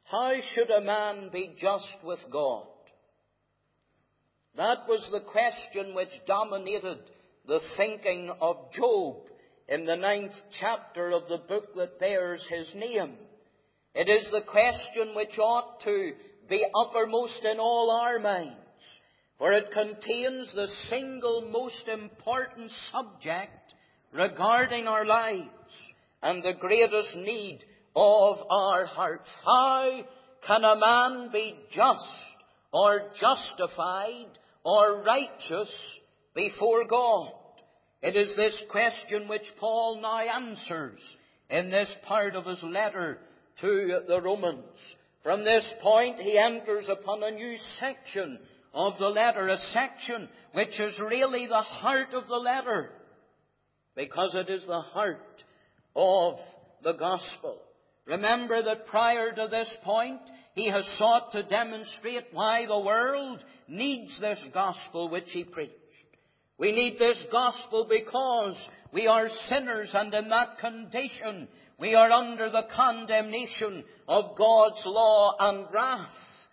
How should a man be just with God? That was the question which dominated the thinking of Job in the 9th chapter of the book that bears his name. It is the question which ought to be uppermost in all our minds, for it contains the single most important subject regarding our lives and the greatest need of our hearts. How can a man be just or justified or righteous before God? It is this question which Paul now answers in this part of his letter to the Romans. From this point he enters upon a new section of the letter, a section which is really the heart of the letter, because it is the heart of the gospel. Remember that prior to this point, he has sought to demonstrate why the world needs this gospel which he preached. We need this gospel because we are sinners, and in that condition we are under the condemnation of God's law and wrath.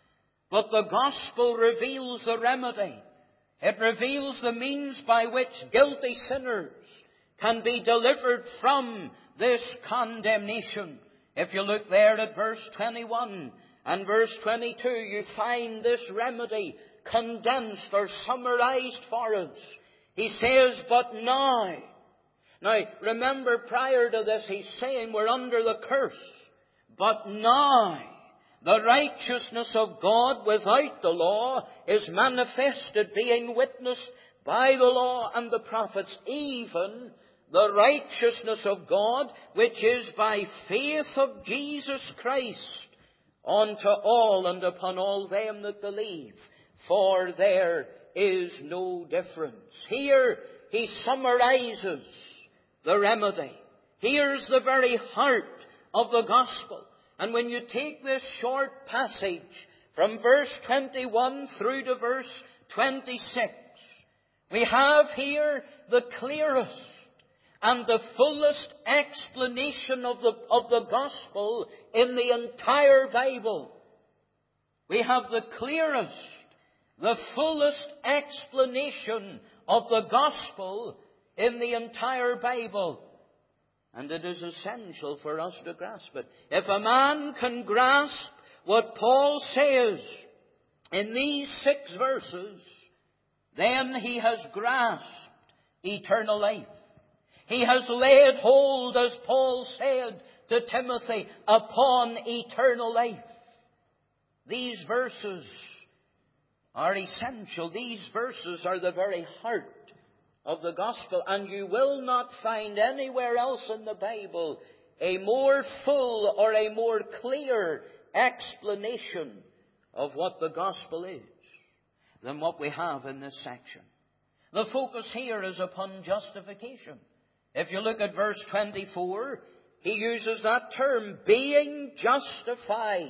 But the gospel reveals the remedy. It reveals the means by which guilty sinners can be delivered from this condemnation. If you look there at verse 21 and verse 22, you find this remedy condensed or summarized for us. He says, but now. Now, remember, prior to this, he's saying we're under the curse. But now, the righteousness of God without the law is manifested, being witnessed by the law and the prophets, even the righteousness of God, which is by faith of Jesus Christ, unto all and upon all them that believe. For there is no difference. Here he summarizes the remedy. Here's the very heart of the gospel. And when you take this short passage from verse 21 through to verse 26, we have here the clearest and the fullest explanation of the gospel in the entire Bible. We have the clearest, the fullest explanation of the gospel in the entire Bible. And it is essential for us to grasp it. If a man can grasp what Paul says in these 6 verses, then he has grasped eternal life. He has laid hold, as Paul said to Timothy, upon eternal life. These verses are essential. These verses are the very heart of the gospel, and you will not find anywhere else in the Bible a more full or a more clear explanation of what the gospel is than what we have in this section. The focus here is upon justification. If you look at verse 24, he uses that term, being justified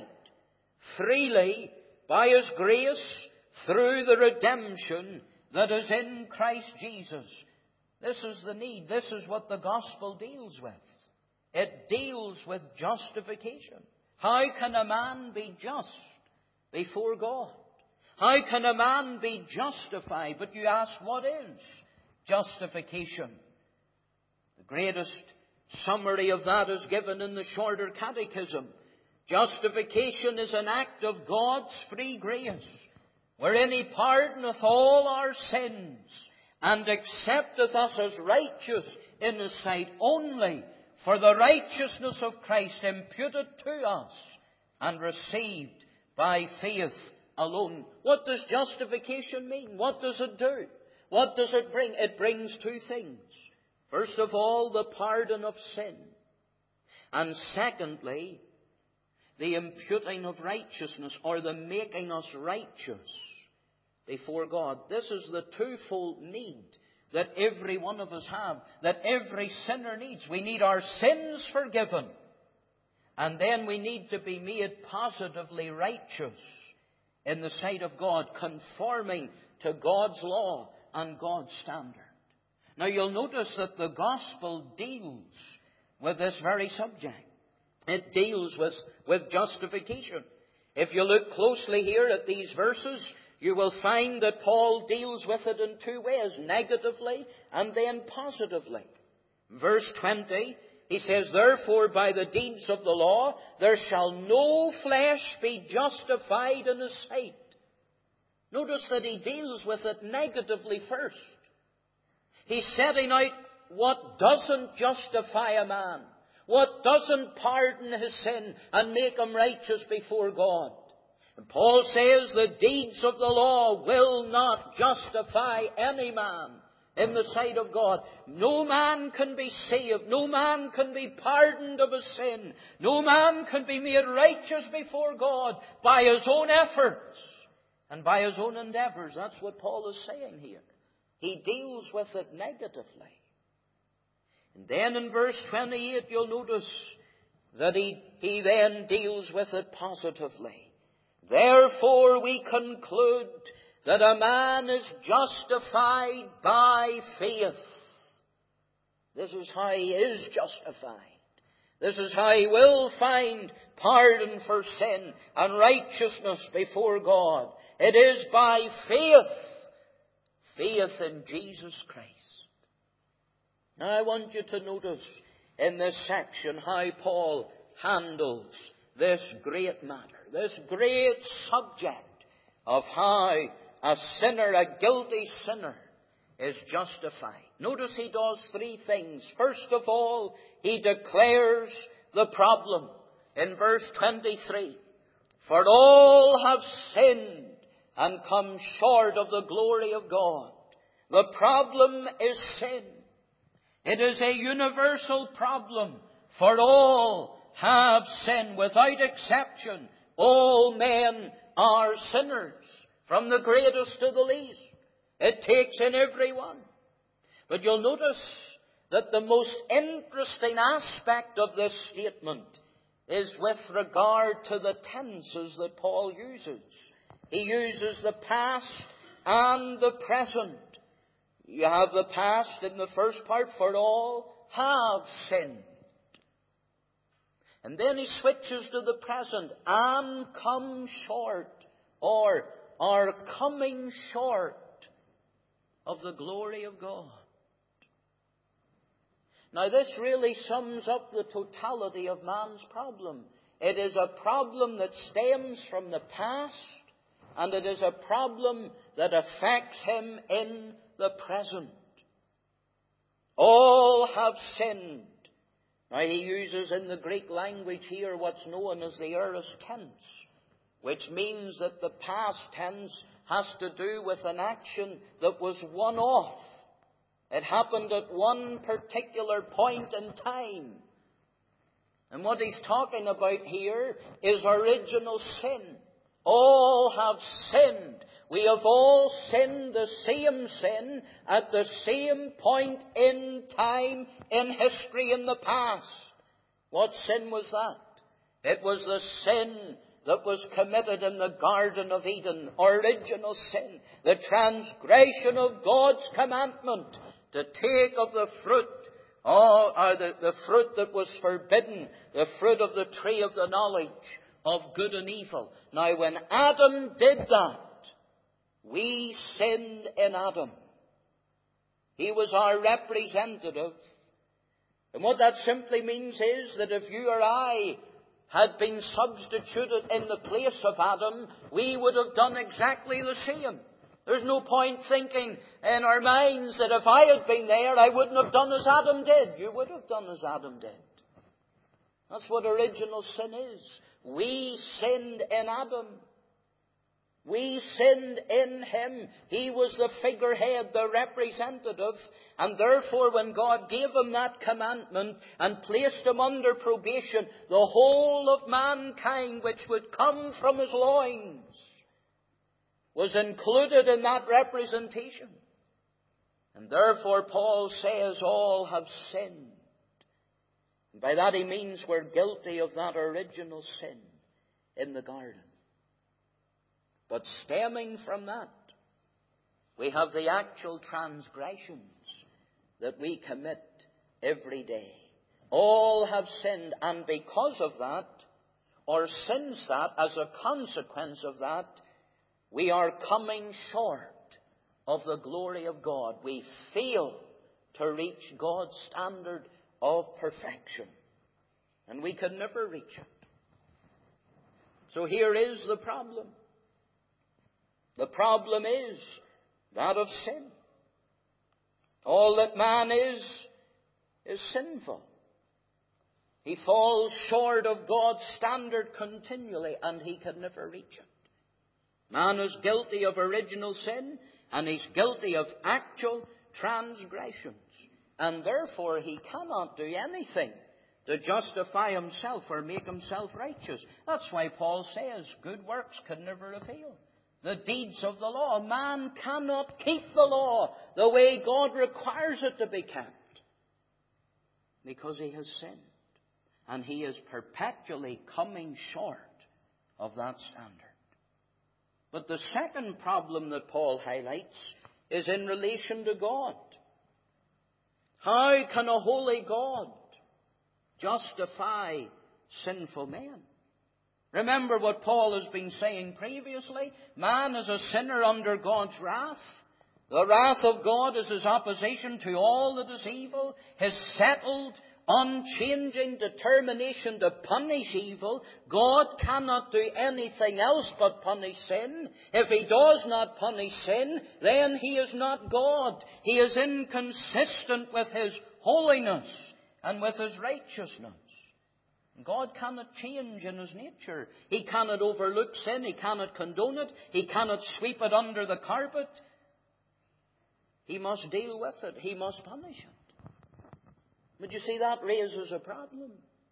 freely by His grace through the redemption that is in Christ Jesus. This is the need. This is what the gospel deals with. It deals with justification. How can a man be just before God? How can a man be justified? But you ask, what is justification? The greatest summary of that is given in the shorter catechism. Justification is an act of God's free grace, wherein He pardoneth all our sins and accepteth us as righteous in His sight only for the righteousness of Christ imputed to us and received by faith alone. What does justification mean? What does it do? What does it bring? It brings 2 things. First of all, the pardon of sin. And secondly, the imputing of righteousness, or the making us righteous before God. This is the twofold need that every one of us have, that every sinner needs. We need our sins forgiven, and then we need to be made positively righteous in the sight of God, conforming to God's law and God's standard. Now you'll notice that the gospel deals with this very subject. It deals with justification. If you look closely here at these verses, you will find that Paul deals with it in two ways, negatively and then positively. Verse 20, he says, "Therefore by the deeds of the law there shall no flesh be justified in his sight." Notice that he deals with it negatively first. He's setting out what doesn't justify a man, what doesn't pardon his sin and make him righteous before God. And Paul says the deeds of the law will not justify any man in the sight of God. No man can be saved. No man can be pardoned of his sin. No man can be made righteous before God by his own efforts and by his own endeavors. That's what Paul is saying here. He deals with it negatively. And then in verse 28, you'll notice that he then deals with it positively. "Therefore we conclude that a man is justified by faith." This is how he is justified. This is how he will find pardon for sin and righteousness before God. It is by faith. Faith in Jesus Christ. Now I want you to notice in this section how Paul handles this great matter, this great subject of how a sinner, a guilty sinner, is justified. Notice he does three things. First of all, he declares the problem in verse 23. "For all have sinned and come short of the glory of God." The problem is sin. It is a universal problem. For all have sinned without exception. All men are sinners, from the greatest to the least. It takes in everyone. But you'll notice that the most interesting aspect of this statement is with regard to the tenses that Paul uses. He uses the past and the present. You have the past in the first part, "For all have sinned." And then he switches to the present, "and come short," or "are coming short of the glory of God." Now this really sums up the totality of man's problem. It is a problem that stems from the past, and it is a problem that affects him in the present. All have sinned. Now he uses in the Greek language here what's known as the aorist tense, which means that the past tense has to do with an action that was one-off. It happened at one particular point in time. And what he's talking about here is original sin. All have sinned. We have all sinned the same sin at the same point in time in history in the past. What sin was that? It was the sin that was committed in the Garden of Eden, original sin, the transgression of God's commandment to take of the fruit, the fruit that was forbidden, the fruit of the tree of the knowledge of good and evil. Now, when Adam did that, we sinned in Adam. He was our representative. And what that simply means is that if you or I had been substituted in the place of Adam, we would have done exactly the same. There's no point thinking in our minds that if I had been there, I wouldn't have done as Adam did. You would have done as Adam did. That's what original sin is. We sinned in Adam. We sinned in him. He was the figurehead, the representative. And therefore, when God gave him that commandment and placed him under probation, the whole of mankind which would come from his loins was included in that representation. And therefore, Paul says, all have sinned. And by that he means we're guilty of that original sin in the garden. But stemming from that, we have the actual transgressions that we commit every day. All have sinned, and because of that, or since that, as a consequence of that, we are coming short of the glory of God. We fail to reach God's standard of perfection. And we can never reach it. So here is the problem. The problem is that of sin. All that man is sinful. He falls short of God's standard continually, and he can never reach it. Man is guilty of original sin, and he's guilty of actual transgressions. And therefore he cannot do anything to justify himself or make himself righteous. That's why Paul says good works can never avail. The deeds of the law. Man cannot keep the law the way God requires it to be kept, because he has sinned. And he is perpetually coming short of that standard. But the second problem that Paul highlights is in relation to God. How can a holy God justify sinful men? Remember what Paul has been saying previously. Man is a sinner under God's wrath. The wrath of God is his opposition to all that is evil, his settled, unchanging determination to punish evil. God cannot do anything else but punish sin. If he does not punish sin, then he is not God. He is inconsistent with his holiness and with his righteousness. God cannot change in his nature. He cannot overlook sin. He cannot condone it. He cannot sweep it under the carpet. He must deal with it. He must punish it. But you see, that raises a problem.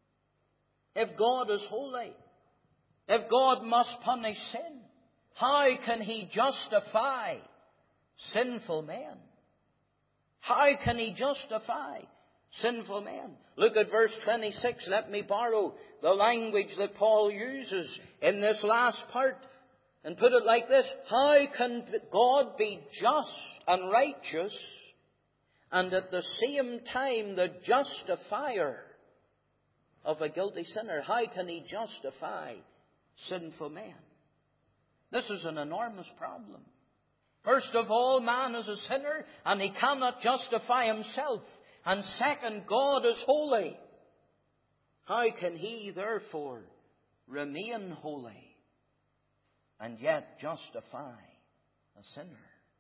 If God is holy, if God must punish sin, how can he justify sinful men? How can he justify sinful men? Look at verse 26. Let me borrow the language that Paul uses in this last part and put it like this. How can God be just and righteous and at the same time the justifier of a guilty sinner? How can he justify sinful men? This is an enormous problem. First of all, man is a sinner and he cannot justify himself. And second, God is holy. How can he therefore remain holy and yet justify a sinner?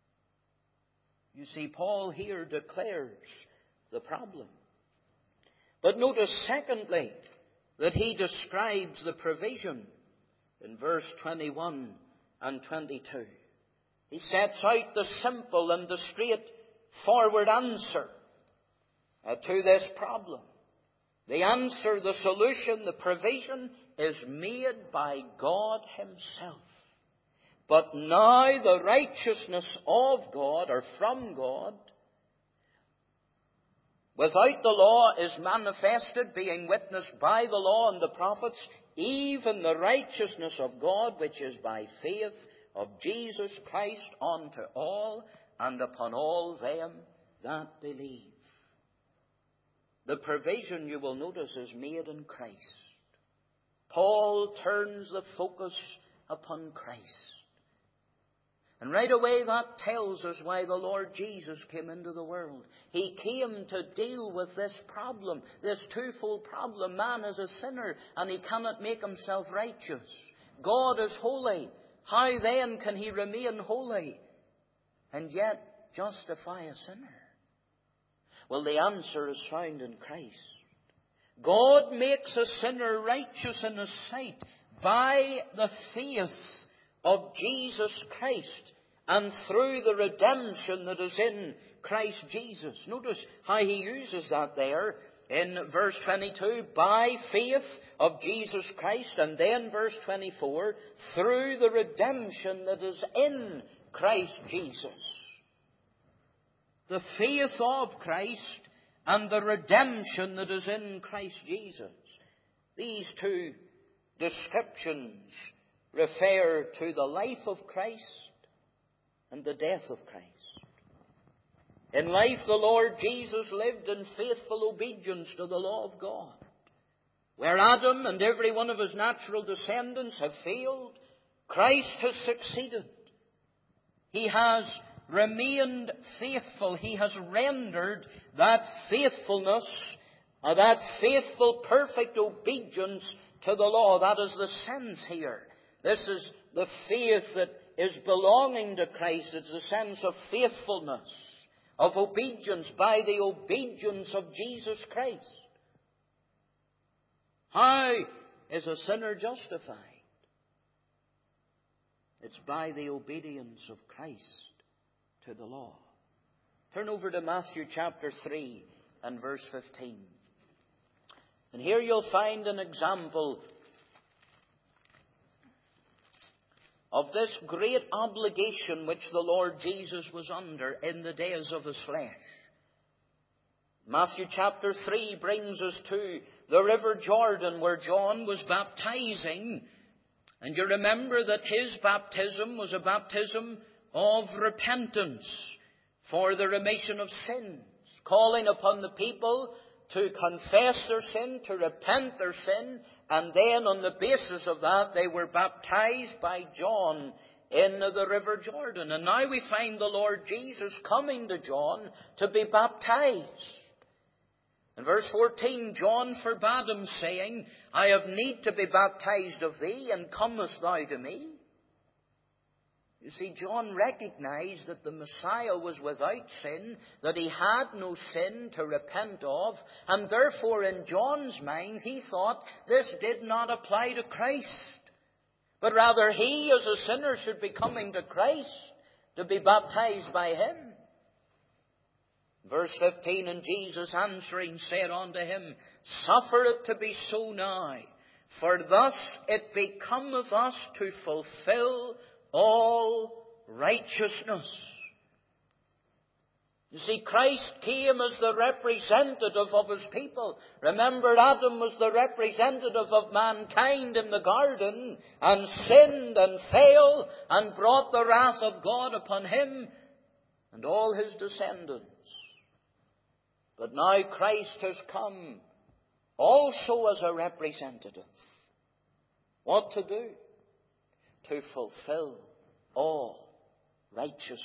You see, Paul here declares the problem. But notice, secondly, that he describes the provision in verse 21 and 22. He sets out the simple and the straightforward answer to this problem. The answer, the solution, the provision is made by God himself. But now the righteousness of God, or from God, without the law is manifested, being witnessed by the law and the prophets, even the righteousness of God, which is by faith of Jesus Christ unto all and upon all them that believe. The provision, you will notice, is made in Christ. Paul turns the focus upon Christ. And right away that tells us why the Lord Jesus came into the world. He came to deal with this problem, this twofold problem. Man is a sinner and he cannot make himself righteous. God is holy. How then can he remain holy and yet justify a sinner? Well, the answer is found in Christ. God makes a sinner righteous in his sight by the faith of Jesus Christ and through the redemption that is in Christ Jesus. Notice how he uses that there in verse 22, by faith of Jesus Christ, and then verse 24, through the redemption that is in Christ Jesus. The faith of Christ and the redemption that is in Christ Jesus. These two descriptions refer to the life of Christ and the death of Christ. In life, the Lord Jesus lived in faithful obedience to the law of God. Where Adam and every one of his natural descendants have failed, Christ has succeeded. He has remained faithful. He has rendered that faithfulness, that faithful, perfect obedience to the law. That is the sense here. This is the faith that is belonging to Christ. It's a sense of faithfulness, of obedience by the obedience of Jesus Christ. How is a sinner justified? It's by the obedience of Christ to the law. Turn over to Matthew chapter 3 and verse 15. And here you'll find an example of this great obligation which the Lord Jesus was under in the days of his flesh. Matthew chapter 3 brings us to the river Jordan where John was baptizing. And you remember that his baptism was a baptism of repentance for the remission of sins, calling upon the people to confess their sin, to repent their sin, and then on the basis of that they were baptized by John in the river Jordan. And now we find the Lord Jesus coming to John to be baptized. In verse 14, John forbade him, saying, I have need to be baptized of thee, and comest thou to me? You see, John recognized that the Messiah was without sin, that he had no sin to repent of, and therefore in John's mind he thought this did not apply to Christ, but rather he as a sinner should be coming to Christ to be baptized by him. Verse 15, and Jesus answering said unto him, Suffer it to be so now, for thus it becometh us to fulfill all righteousness. You see, Christ came as the representative of his people. Remember, Adam was the representative of mankind in the garden, and sinned and failed, and brought the wrath of God upon him and all his descendants. But now Christ has come also as a representative. What to do? To fulfill all righteousness.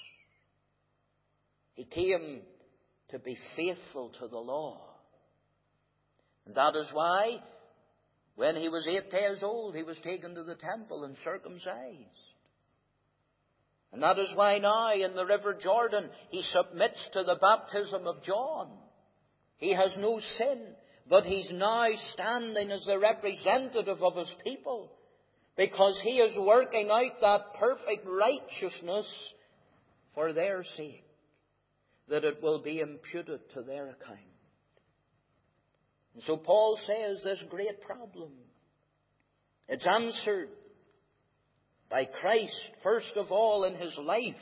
He came to be faithful to the law. And that is why, when he was 8 days old, he was taken to the temple and circumcised. And that is why now in the river Jordan he submits to the baptism of John. He has no sin, but he's now standing as the representative of his people, because he is working out that perfect righteousness for their sake, that it will be imputed to their account. And so Paul says this great problem, it's answered by Christ, first of all, in his life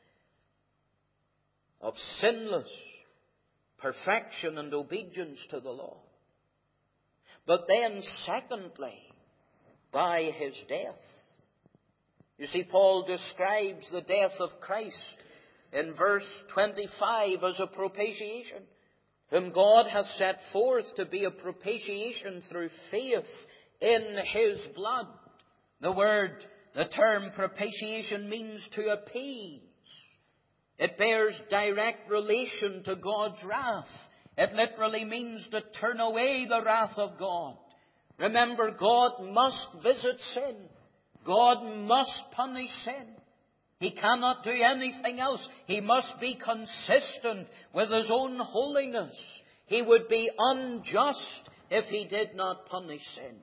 of sinless perfection and obedience to the law. But then, secondly, by his death. You see, Paul describes the death of Christ in verse 25 as a propitiation, whom God has set forth to be a propitiation through faith in his blood. The term propitiation means to appease. It bears direct relation to God's wrath. It literally means to turn away the wrath of God. Remember, God must visit sin. God must punish sin. He cannot do anything else. He must be consistent with his own holiness. He would be unjust if he did not punish sin.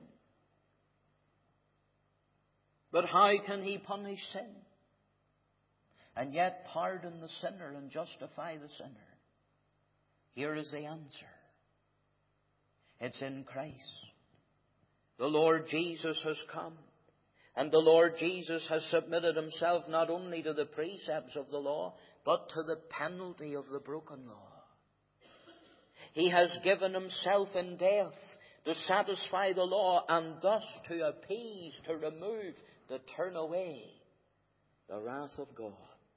But how can he punish sin and yet pardon the sinner and justify the sinner? Here is the answer. It's in Christ. The Lord Jesus has come, and the Lord Jesus has submitted himself not only to the precepts of the law, but to the penalty of the broken law. He has given himself in death to satisfy the law, and thus to appease, to remove, to turn away the wrath of God.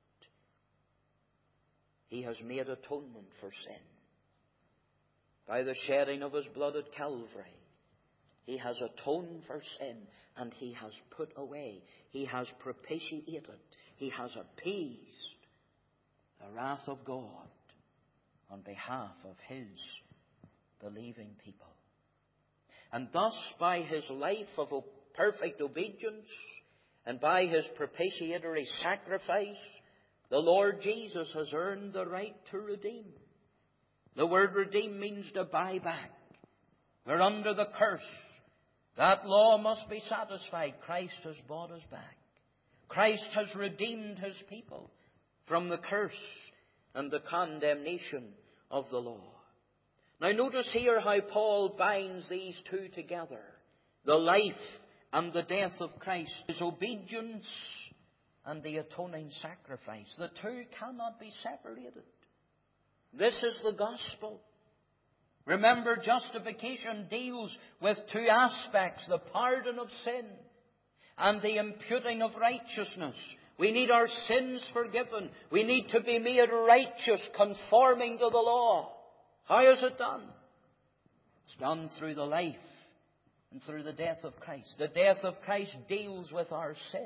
He has made atonement for sin by the shedding of his blood at Calvary. He has atoned for sin, and He has put away, He has propitiated, He has appeased the wrath of God on behalf of His believing people. And thus, by His life of perfect obedience, and by His propitiatory sacrifice, the Lord Jesus has earned the right to redeem. The word redeem means to buy back. We're under the curse. That law must be satisfied. Christ has bought us back. Christ has redeemed His people from the curse and the condemnation of the law. Now notice here how Paul binds these two together. The life and the death of Christ. His obedience and the atoning sacrifice. The two cannot be separated. This is the gospel. Remember, justification deals with two aspects: the pardon of sin and the imputing of righteousness. We need our sins forgiven. We need to be made righteous, conforming to the law. How is it done? It's done through the life and through the death of Christ. The death of Christ deals with our sin.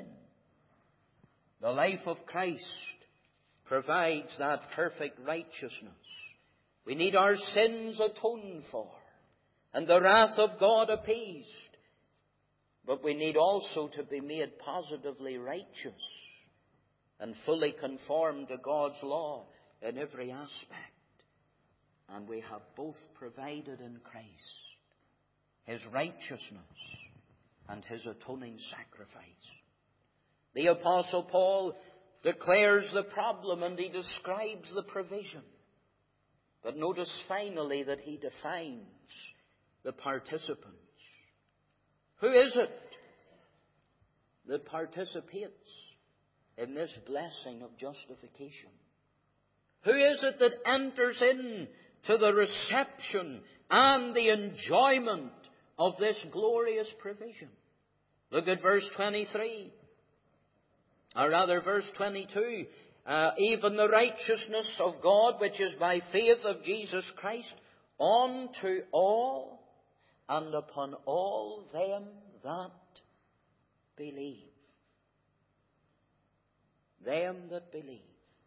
The life of Christ provides that perfect righteousness. We need our sins atoned for and the wrath of God appeased. But we need also to be made positively righteous and fully conformed to God's law in every aspect. And we have both provided in Christ: His righteousness and His atoning sacrifice. The Apostle Paul declares the problem and he describes the provision. But notice finally that he defines the participants. Who is it that participates in this blessing of justification? Who is it that enters in to the reception and the enjoyment of this glorious provision? Look at verse 23. Or rather, verse 22. Even the righteousness of God, which is by faith of Jesus Christ, unto all and upon all them that believe. Them that believe.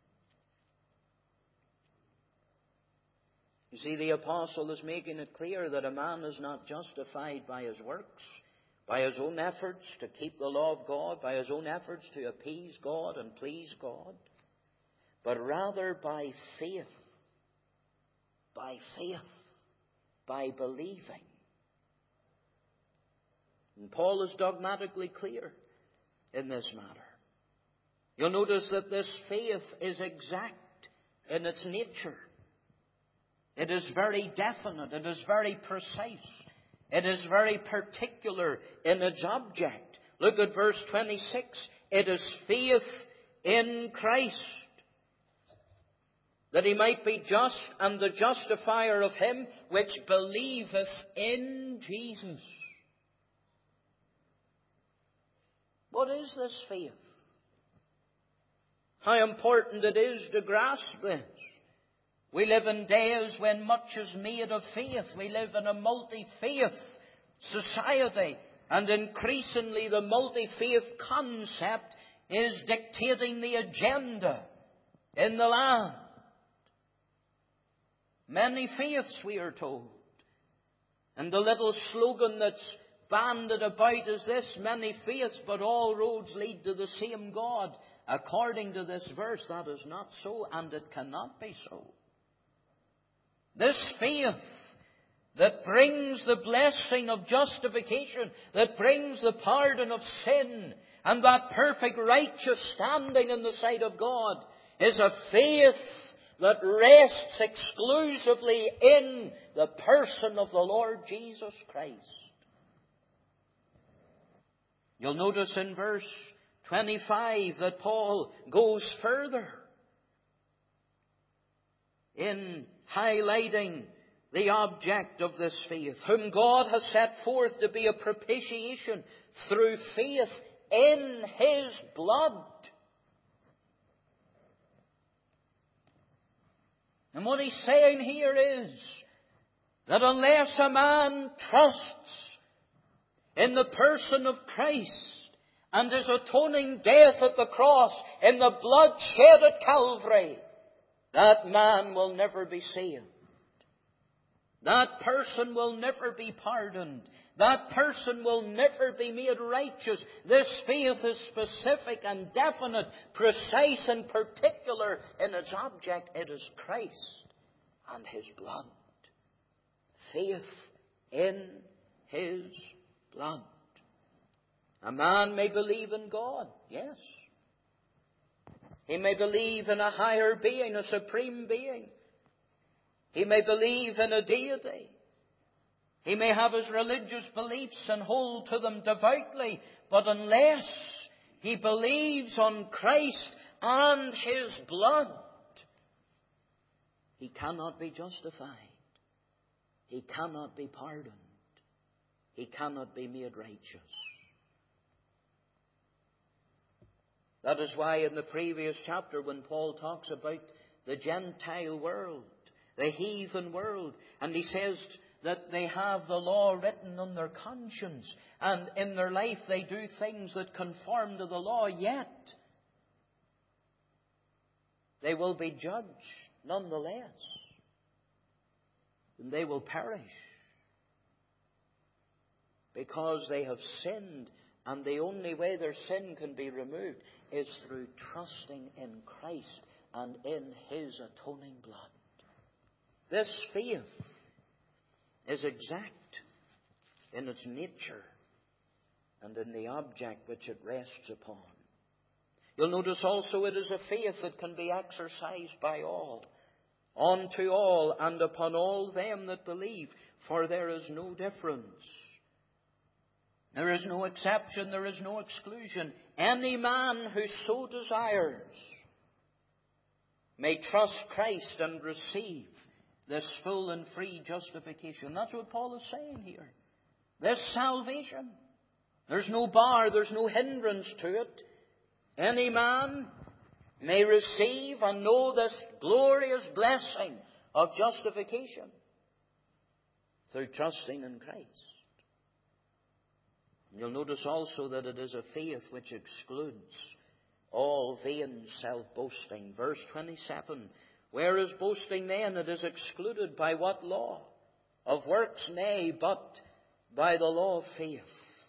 You see, the apostle is making it clear that a man is not justified by his works, by his own efforts to keep the law of God, by his own efforts to appease God and please God, but rather by faith. By faith. By believing. And Paul is dogmatically clear in this matter. You'll notice that this faith is exact in its nature. It is very definite. It is very precise. It is very particular in its object. Look at verse 26. It is faith in Christ, that He might be just and the justifier of him which believeth in Jesus. What is this faith? How important it is to grasp this. We live in days when much is made of faith. We live in a multi-faith society, and increasingly the multi-faith concept is dictating the agenda in the land. Many faiths, we are told. And the little slogan that's banded about is this: many faiths, but all roads lead to the same God. According to this verse, that is not so, and it cannot be so. This faith that brings the blessing of justification, that brings the pardon of sin, and that perfect righteous standing in the sight of God, is a faith that rests exclusively in the person of the Lord Jesus Christ. You'll notice in verse 25 that Paul goes further in highlighting the object of this faith, whom God has set forth to be a propitiation through faith in His blood. And what he's saying here is that unless a man trusts in the person of Christ and His atoning death at the cross, in the blood shed at Calvary, that man will never be saved. That person will never be pardoned. That person will never be made righteous. This faith is specific and definite, precise and particular in its object. It is Christ and His blood. Faith in His blood. A man may believe in God, yes. He may believe in a higher being, a supreme being. He may believe in a deity. He may have his religious beliefs and hold to them devoutly, but unless he believes on Christ and His blood, he cannot be justified. He cannot be pardoned. He cannot be made righteous. That is why in the previous chapter, when Paul talks about the Gentile world, the heathen world, and he says that they have the law written on their conscience, and in their life they do things that conform to the law, yet they will be judged nonetheless. And they will perish because they have sinned, and the only way their sin can be removed is through trusting in Christ and in His atoning blood. This faith is exact in its nature and in the object which it rests upon. You'll notice also it is a faith that can be exercised by all, unto all, and upon all them that believe, for there is no difference. There is no exception, there is no exclusion. Any man who so desires may trust Christ and receive this full and free justification. That's what Paul is saying here. This salvation. There's no bar, there's no hindrance to it. Any man may receive and know this glorious blessing of justification through trusting in Christ. You'll notice also that it is a faith which excludes all vain self-boasting. Verse 27, where is boasting then? It is excluded by what law? Of works, nay, but by the law of faith.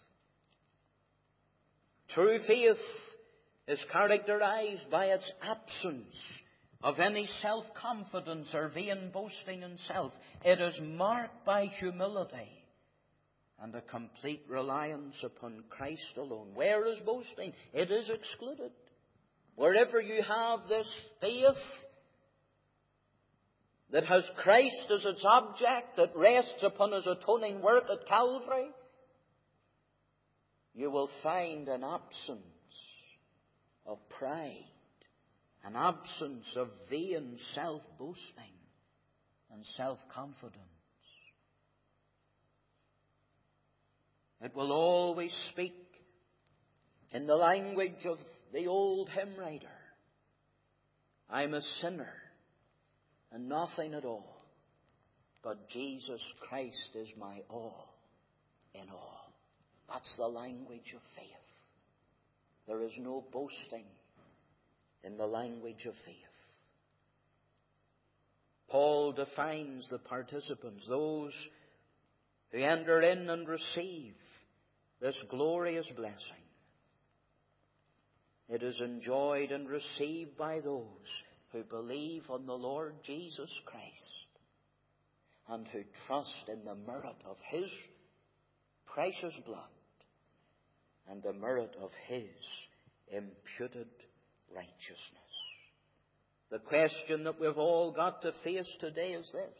True faith is characterized by its absence of any self-confidence or vain boasting in self. It is marked by humility and a complete reliance upon Christ alone. Where is boasting? It is excluded. Wherever you have this faith that has Christ as its object, that rests upon His atoning work at Calvary, you will find an absence of pride, an absence of vain self-boasting and self-confidence. It will always speak in the language of the old hymn writer. I'm a sinner and nothing at all, but Jesus Christ is my all in all. That's the language of faith. There is no boasting in the language of faith. Paul defines the participants, those who enter in and receive this glorious blessing. It is enjoyed and received by those who believe on the Lord Jesus Christ and who trust in the merit of His precious blood and the merit of His imputed righteousness. The question that we've all got to face today is this.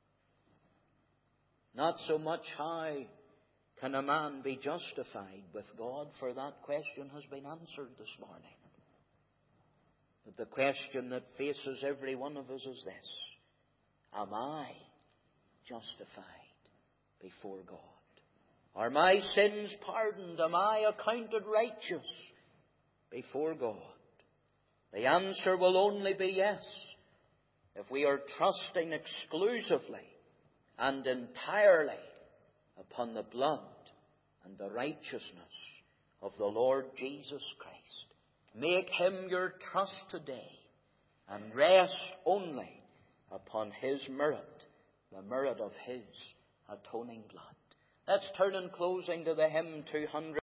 Not so much how can a man be justified with God, for that question has been answered this morning. But the question that faces every one of us is this. Am I justified before God? Are my sins pardoned? Am I accounted righteous before God? The answer will only be yes, if we are trusting exclusively and entirely upon the blood and the righteousness of the Lord Jesus Christ. Make Him your trust today and rest only upon His merit, the merit of His atoning blood. Let's turn in closing to the hymn 200.